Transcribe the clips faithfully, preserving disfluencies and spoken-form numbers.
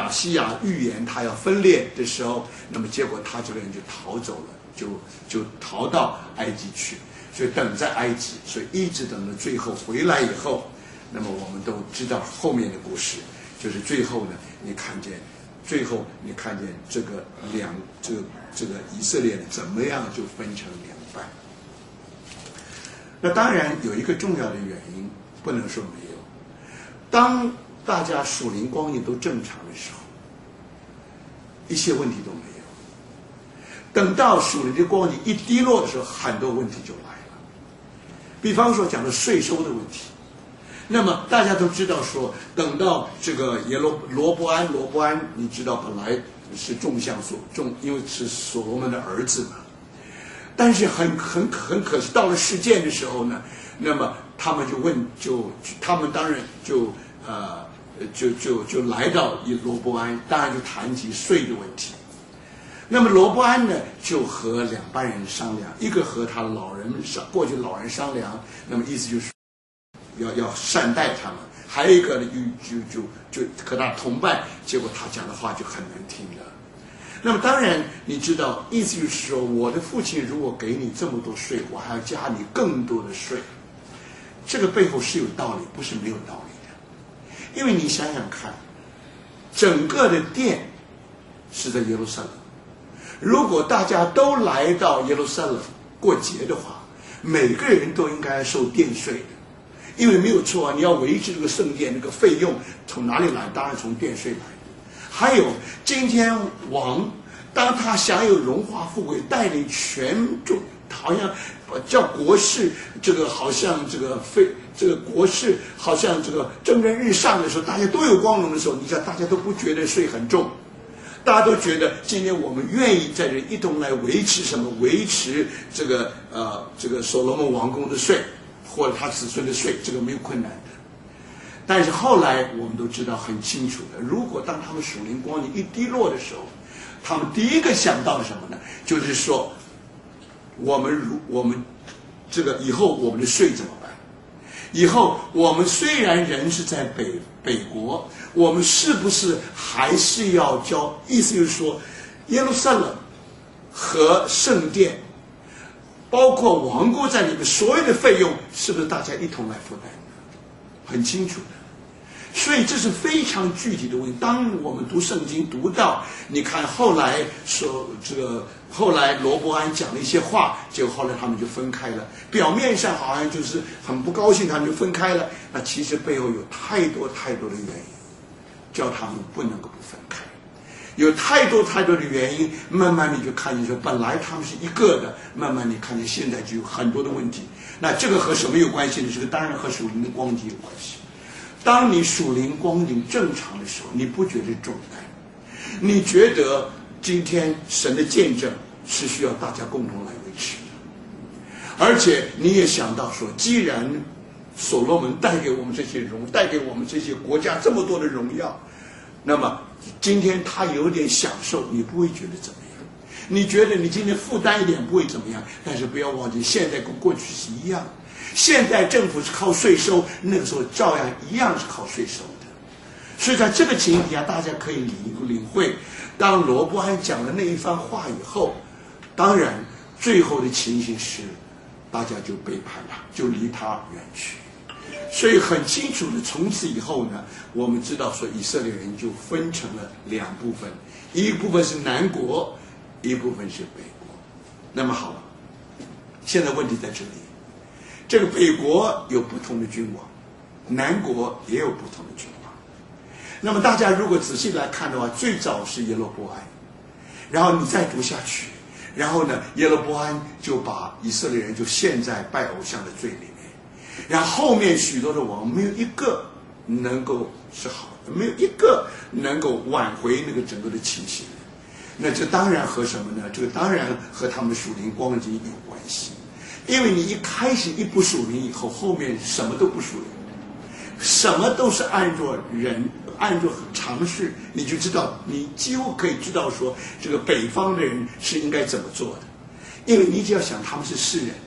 亚西亚预言他要分裂的时候，那么结果他这个人就逃走了，就就逃到埃及去，所以等在埃及，所以一直等到最后回来以后，那么我们都知道后面的故事，就是最后呢，你看见，最后你看见这个两这个这个以色列怎么样就分成两半。那当然有一个重要的原因，不能说没有。当大家属灵光景都正常的时候，一些问题都没有。等到属灵的光景一低落的时候，很多问题就来了。比方说讲的税收的问题，那么大家都知道说，等到这个耶罗罗伯安，罗伯安你知道本来是众像所众，因为是所罗门的儿子嘛。但是很很很可惜，到了事件的时候呢，那么他们就问，就他们当然就呃就就就来到罗伯安，当然就谈及税的问题。那么罗伯安呢，就和两班人商量，一个和他老人商过去老人商量，那么意思就是要要善待他们；还有一个呢，就就就就和他同伴，结果他讲的话就很难听了。那么当然，你知道，意思就是说，我的父亲如果给你这么多税，我还要加你更多的税，这个背后是有道理，不是没有道理的。因为你想想看，整个的殿是在耶路撒冷，如果大家都来到耶路撒冷过节的话，每个人都应该受殿税的，因为没有错啊，你要维持这个圣殿，这个费用从哪里来？当然从殿税来。还有今天王，当他享有荣华富贵，带领全众，好像叫国事，这个好像这个非这个国事好像这个蒸蒸日上的时候，大家都有光荣的时候，你看大家都不觉得税很重，大家都觉得今天我们愿意在这一同来维持什么？维持这个呃这个所罗门王宫的税，或者他子孙的税，这个没有困难的。但是后来我们都知道很清楚的，如果当他们属灵光景一低落的时候，他们第一个想到的什么呢？就是说，我们如我们这个以后我们的税怎么办？以后我们虽然人是在北北国，我们是不是还是要交？意思就是说，耶路撒冷和圣殿，包括王宫在里面所有的费用，是不是大家一同来负担？很清楚的。所以这是非常具体的问题。当我们读圣经读到，你看后来说这个，后来罗伯安讲了一些话，结果后来他们就分开了。表面上好像就是很不高兴，他们就分开了。那其实背后有太多太多的原因，叫他们不能够不分开。有太多太多的原因，慢慢你就看见说，本来他们是一个的，慢慢你看见现在就有很多的问题。那这个和什么有关系呢？这个当然和属灵的光景有关系。当你属灵光景正常的时候，你不觉得重担，你觉得今天神的见证是需要大家共同来维持的，而且你也想到说，既然所罗门带给我们这些荣，带给我们这些国家这么多的荣耀，那么今天他有点享受，你不会觉得怎么样？你觉得你今天负担一点不会怎么样？但是不要忘记，现在跟过去是一样。现在政府是靠税收，那个时候照样一样是靠税收的。所以在这个情形底下，大家可以领领会，当罗伯安讲了那一番话以后，当然最后的情形是，大家就背叛了，就离他远去。所以很清楚的，从此以后呢，我们知道说以色列人就分成了两部分，一部分是南国，一部分是北国。那么好了，现在问题在这里。这个北国有不同的君王，南国也有不同的君王。那么大家如果仔细来看的话，最早是耶罗波安，然后你再读下去，然后呢，耶罗波安就把以色列人就陷在拜偶像的罪里面，然后后面许多的王没有一个能够是好的，没有一个能够挽回那个整个的情形。那这当然和什么呢？这个当然和他们的属灵光景有关系。因为你一开始一不属灵以后，后面什么都不属灵，什么都是按照人按照常识，你就知道，你几乎可以知道说，这个北方的人是应该怎么做的。因为你只要想他们是世人，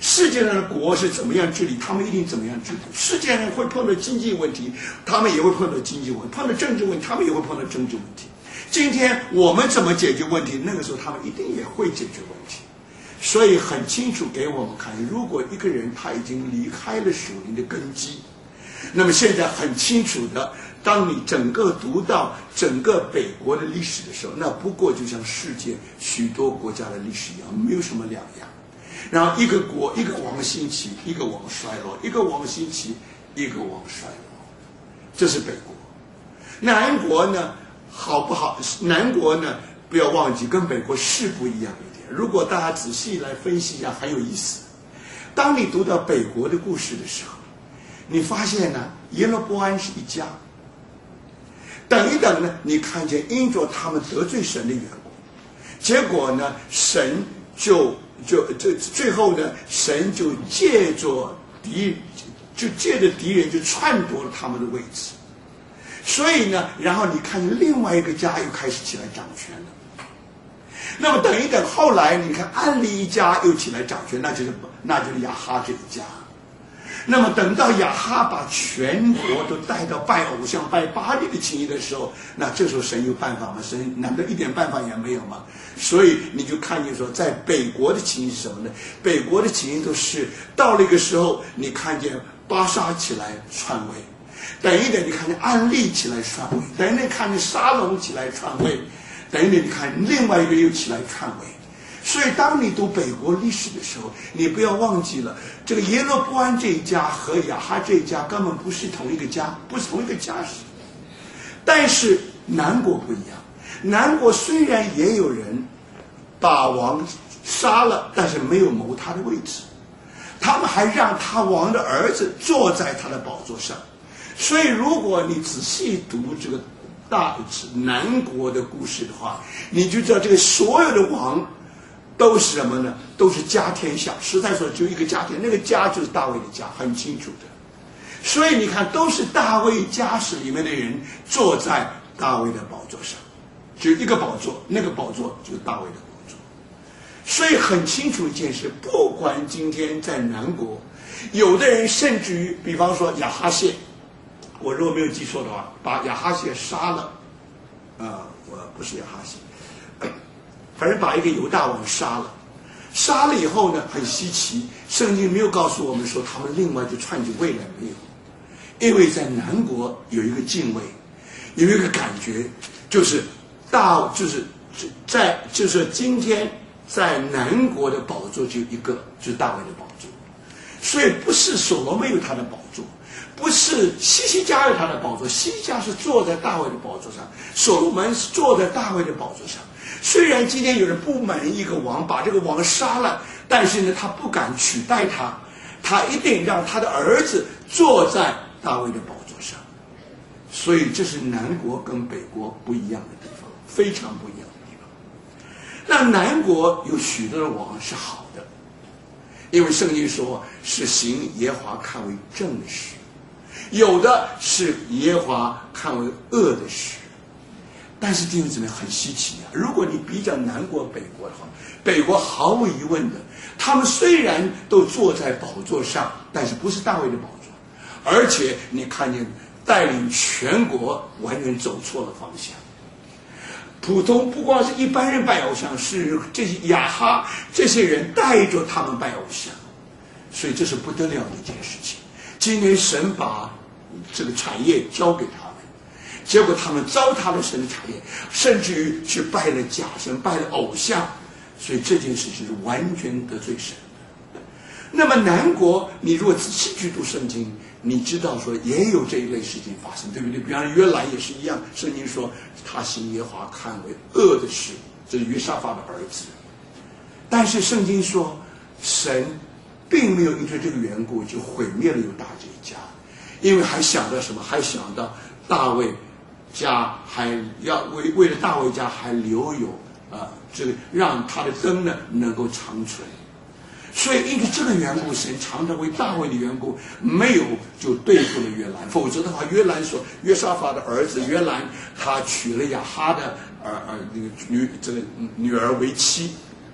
世界上的国是怎么样治理，他们一定怎么样治理。世界上会碰到经济问题，他们也会碰到经济问题；碰到政治问题，他们也会碰到政治问题。今天我们怎么解决问题，那个时候他们一定也会解决问题。所以很清楚给我们看，如果一个人他已经离开了属灵的根基，那么现在很清楚的，当你整个读到整个北国的历史的时候，那不过就像世界许多国家的历史一样，没有什么两样。然后一个国一个王兴起，一个王衰落，一个王兴起，一个王衰落，这是北国。南国呢好不好？南国呢不要忘记跟北国是不一样一点。如果大家仔细来分析一下，很有意思。当你读到北国的故事的时候，你发现呢耶罗波安是一家，等一等呢，你看见因着他们得罪神的缘故，结果呢神就就就最后呢，神就借着敌，就借着敌人就篡夺了他们的位置。所以呢，然后你看另外一个家又开始起来掌权了。那么等一等，后来你看暗利一家又起来掌权，那就是那就是亚哈这一家。那么等到亚哈把全国都带到拜偶像、拜巴力的情形的时候，那这时候神有办法吗？神难道一点办法也没有吗？所以你就看见说，在北国的情形是什么呢？北国的情形都是到了一个时候，你看见巴沙起来篡位，等一等你看见暗利起来篡位，等一等看见沙龙起来篡位，等一等你看另外一个又起来篡位。所以当你读北国历史的时候，你不要忘记了，这个耶罗波安这一家和亚哈这一家根本不是同一个家，不是同一个家世。但是南国不一样，南国虽然也有人把王杀了，但是没有谋他的位置，他们还让他王的儿子坐在他的宝座上。所以如果你仔细读这个大南国的故事的话，你就知道这个所有的王都是什么呢？都是家天下，实在说就一个家天，那个家就是大卫的家，很清楚的。所以你看，都是大卫家室里面的人坐在大卫的宝座上，就一个宝座，那个宝座就是大卫的宝座。所以很清楚一件事，不管今天在南国，有的人甚至于，比方说亚哈谢，我如果没有记错的话，把亚哈谢杀了，啊、呃，我不是亚哈谢。反正把一个犹大王杀了，杀了以后呢，很稀奇，圣经没有告诉我们说他们另外就篡起位来，没有。因为在南国有一个敬畏，有一个感觉，就是大就是在就是今天在南国的宝座就一个，就是大卫的宝座。所以不是所罗门有他的宝座，不是西西家有他的宝座，西西家是坐在大卫的宝座上，所罗门是坐在大卫的宝座上。虽然今天有人不满意一个王，把这个王杀了，但是呢，他不敢取代他，他一定让他的儿子坐在大卫的宝座上。所以这是南国跟北国不一样的地方，非常不一样的地方。那南国有许多的王是好的，因为圣经说是行耶和华看为正的事，有的是耶和华看为恶的事。但是弟兄姊妹很稀奇啊！如果你比较南国北国的话，北国毫无疑问的，他们虽然都坐在宝座上，但是不是大卫的宝座，而且你看见带领全国完全走错了方向。普通不光是一般人拜偶像，是这些亚哈这些人带着他们拜偶像，所以这是不得了的一件事情。今天神把这个产业交给他们，结果他们糟蹋了神的产业，甚至于去拜了假神，拜了偶像，所以这件事情是完全得罪神的。那么南国，你如果仔细去读圣经，你知道说也有这一类事情发生，对不对？比方说约兰也是一样，圣经说他行耶和华看为恶的事，这是约沙法的儿子。但是圣经说神并没有因为这个缘故就毁灭了犹大这一家，因为还想到什么？还想到大卫家还要为为了大卫家还留有啊、呃，这个让他的灯呢能够长存。所以因为这个缘故，神常常为大卫的缘故没有就对付了约兰，否则的话，约兰说约沙法的儿子约兰他娶了亚哈的儿儿那个女这个女儿为妻，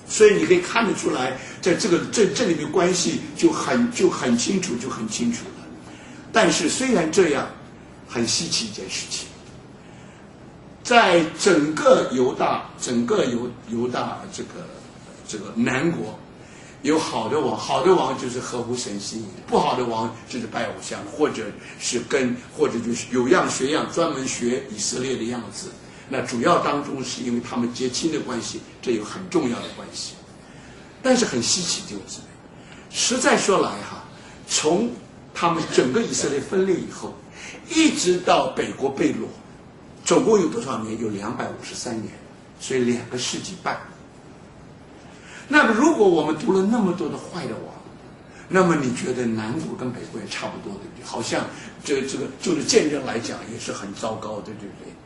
所以你可以看得出来，在这个这这里面关系就很就很清楚，就很清楚了。但是虽然这样，很稀奇一件事情，在整个犹大整个犹犹大这个这个南国，有好的王，好的王就是合乎神心意，不好的王就是拜偶像，或者是跟或者就是有样学样，专门学以色列的样子。那主要当中是因为他们结亲的关系，这有很重要的关系。但是很稀奇，就是实在说来哈，从他们整个以色列分裂以后，一直到北国被掳，总共有多少年？有两百五十三年，所以两个世纪半。那么如果我们读了那么多的坏的王，那么你觉得南国跟北国也差不多，对不对？好像这这个就是见证来讲也是很糟糕，对不对？